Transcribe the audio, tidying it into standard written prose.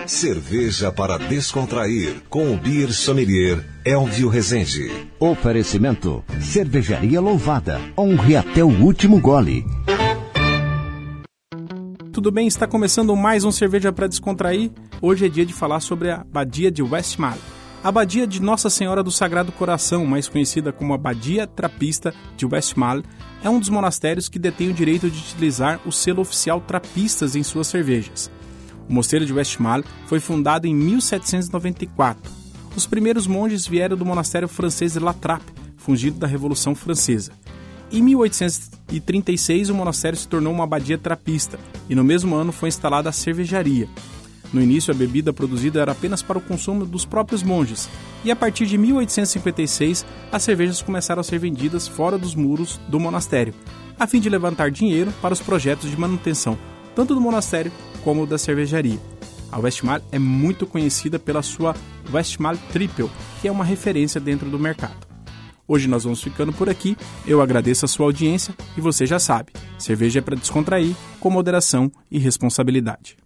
Cerveja para descontrair, com o Beer Sommelier Elvio Rezende. Oferecimento: Cervejaria Louvada. Honre até o último gole. Tudo bem? Está começando mais um Cerveja para Descontrair. Hoje é dia de falar sobre a Abadia de Westmalle. A Abadia de Nossa Senhora do Sagrado Coração, mais conhecida como Abadia Trapista de Westmalle, é um dos monastérios que detém o direito de utilizar o selo oficial Trapistas em suas cervejas. O mosteiro de Westmalle foi fundado em 1794. Os primeiros monges vieram do monastério francês de La Trappe, fundido da Revolução Francesa. Em 1836, o monastério se tornou uma abadia trapista e no mesmo ano foi instalada a cervejaria. No início, a bebida produzida era apenas para o consumo dos próprios monges e a partir de 1856, as cervejas começaram a ser vendidas fora dos muros do monastério, a fim de levantar dinheiro para os projetos de manutenção, tanto do monastério como da cervejaria. A Westmalle é muito conhecida pela sua Westmalle Triple, que é uma referência dentro do mercado. Hoje nós vamos ficando por aqui, eu agradeço a sua audiência e você já sabe, cerveja é para descontrair, com moderação e responsabilidade.